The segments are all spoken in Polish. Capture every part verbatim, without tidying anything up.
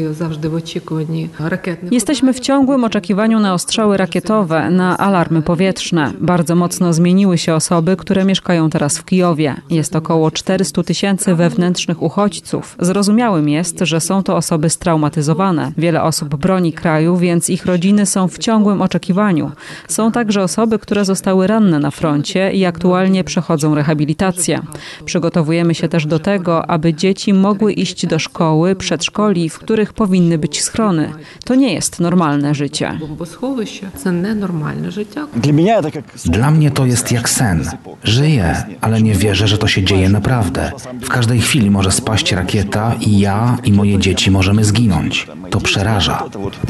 Jesteśmy w ciągłym oczekiwaniu na ostrzały rakietowe, na alarmy powietrzne. Bardzo mocno zmieniły się osoby, które mieszkają teraz w Kijowie. Jest około czterysta tysięcy wewnętrznych uchodźców. Zrozumiałym jest, że są to osoby straumatyzowane. Wiele osób broni kraju, więc ich rodziny są w ciągłym oczekiwaniu. Są także osoby, które zostały ranne na froncie i aktualnie przechodzą rehabilitację. Przygotowujemy się też do tego, aby dzieci mogły iść do szkoły, przedszkoli, w których powinny być schrony. To nie jest normalne życie. Dla mnie to jest jak sen. Żyję, ale nie wierzę, że to się dzieje naprawdę. W każdej chwili może spaść rakieta i ja i moje dzieci możemy zginąć. To przeraża.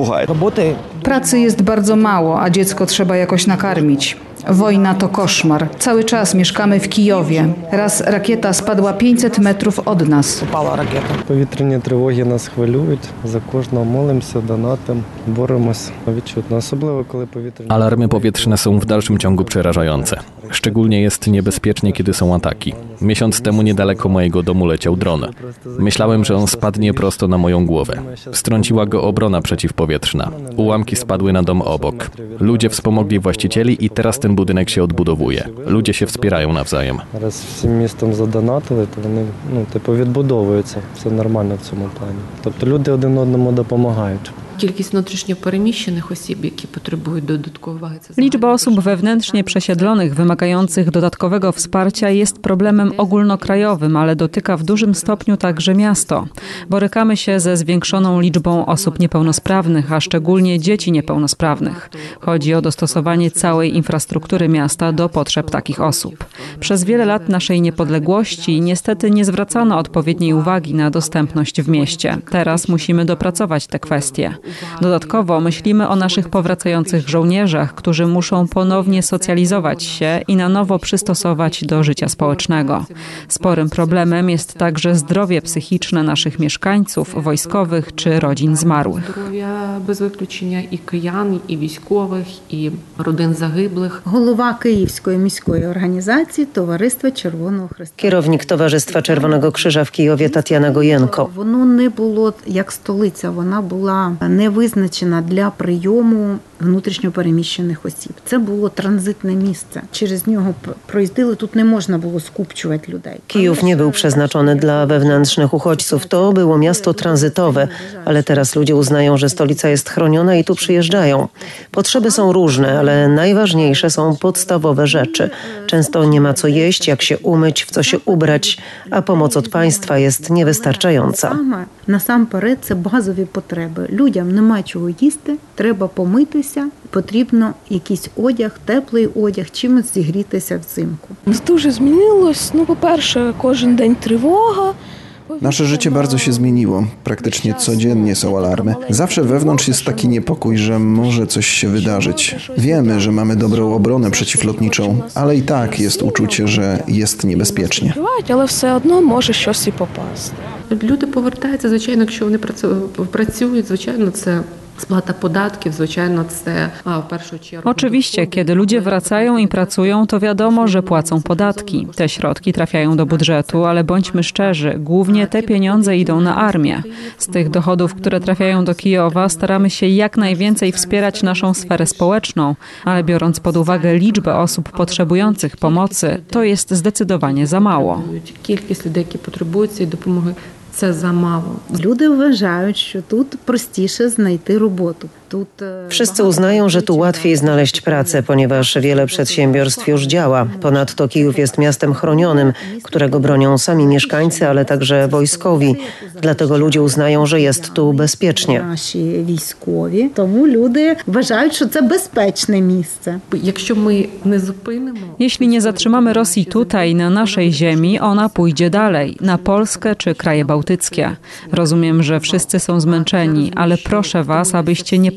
Pracy jest bardzo mało, a dziecko trzeba jakoś nakarmić. Wojna to koszmar. Cały czas mieszkamy w Kijowie. Raz rakieta spadła pięćset metrów od nas. Повітряні trywogi nas хвилюють. За кожного молимося, донатимо, боремось відчутно. Особливо, коли повітряні... Alarmy powietrzne są w dalszym ciągu przerażające. Szczególnie jest niebezpiecznie, kiedy są ataki. Miesiąc temu niedaleko mojego domu leciał dron. Myślałem, że on spadnie prosto na moją głowę. Strąciła go obrona przeciwpowietrzna. Ułamki spadły na dom obok. Ludzie wspomogli właścicieli i teraz ten budynek się odbudowuje. Ludzie się wspierają nawzajem. Раз всім містом задонатили, то вони, ну, типу, відбудовуються. Все нормально в цьому плані. Тобто люди один одному допомагають. Кількість внутрішньо переміщених осіб, які потребують додаткової уваги. Liczba osób wewnętrznie przesiedlonych wymagających dodatkowego wsparcia jest problemem ogólnokrajowym, ale dotyka w dużym stopniu także miasto. Borykamy się ze zwiększoną liczbą osób niepełnosprawnych, a szczególnie dzieci niepełnosprawnych. Chodzi o dostosowanie całej infrastruktury miasta do potrzeb takich osób. Przez wiele lat naszej niepodległości niestety nie zwracano odpowiedniej uwagi na dostępność w mieście. Teraz musimy dopracować te kwestie. Dodatkowo myślimy o naszych powracających żołnierzach, którzy muszą ponownie socjalizować się i na nowo przystosować do życia społecznego. Sporym problemem jest także zdrowie psychiczne naszych mieszkańców, wojskowych czy rodzin zmarłych. Bez wykluczenia i kijan, i wojskowych, i rodzin zagiblych. Голова Київської міської організації Товариства Червоного Хреста. Kierownik Towarzystwa Czerwonego Krzyża w Kijowie Tatiana Gojenko. Воно не було як столиця, вона була не визначена для прийому внутрішньо переміщених осіб. Це було транзитне місце. Через нього проїздили, тут не можна було скупчувати людей. Kijów nie był przeznaczony dla wewnętrznych uchodźców. To było miasto tranzytowe, ale teraz ludzie uznają, że stolica jest chroniona i tu przyjeżdżają. Potrzeby są różne, ale najważniejsze są podstawowe rzeczy. Często nie ma co jeść, jak się umyć, w co się ubrać, a pomoc od państwa jest niewystarczająca. Насамперед це базові потреби. Людям нема чого їсти, треба помитися, потрібно якийсь одяг, теплий одяг, чимось зігрітися взимку. Дуже змінилось. Ну, по-перше, кожен день тривога. Nasze życie bardzo się zmieniło. Praktycznie codziennie są alarmy. Zawsze wewnątrz jest taki niepokój, że może coś się wydarzyć. Wiemy, że mamy dobrą obronę przeciwlotniczą, ale i tak jest uczucie, że jest niebezpiecznie. Але все одно може щось і попасти. Люди повертаються, звичайно, якщо вони працюють, звичайно, це splata podatków, zwyczajno w pierwszą czerwcu. Oczywiście, kiedy ludzie wracają i pracują, to wiadomo, że płacą podatki. Te środki trafiają do budżetu, ale bądźmy szczerzy, głównie te pieniądze idą na armię. Z tych dochodów, które trafiają do Kijowa, staramy się jak najwięcej wspierać naszą sferę społeczną, ale biorąc pod uwagę liczbę osób potrzebujących pomocy, to jest zdecydowanie za mało. Кількість людей, які потребують цієї допомоги, це замало. Люди вважають, що тут простіше знайти роботу. Wszyscy uznają, że tu łatwiej znaleźć pracę, ponieważ wiele przedsiębiorstw już działa. Ponadto Kijów jest miastem chronionym, którego bronią sami mieszkańcy, ale także wojskowi. Dlatego ludzie uznają, że jest tu bezpiecznie. Nasi wojskowi, тому люди вважають, що це безпечне місце. Якщо ми не зупинимо, jeśli nie zatrzymamy Rosji tutaj, na naszej ziemi, ona pójdzie dalej, na Polskę czy kraje bałtyckie. Rozumiem, że wszyscy są zmęczeni, ale proszę was, abyście nie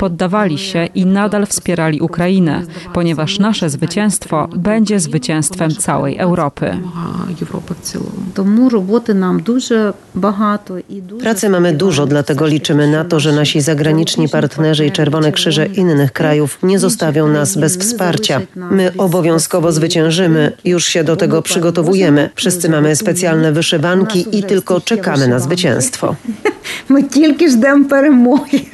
poddawali się i nadal wspierali Ukrainę, ponieważ nasze zwycięstwo będzie zwycięstwem całej Europy. Тому роботи нам дуже багато і дуже Pracy mamy dużo, dlatego liczymy na to, że nasi zagraniczni partnerzy i Czerwone Krzyże innych krajów nie zostawią nas bez wsparcia. My obowiązkowo zwyciężymy, już się do tego przygotowujemy. Wszyscy mamy specjalne wyszywanki i tylko czekamy na zwycięstwo. Ми тільки ждемо перемоги.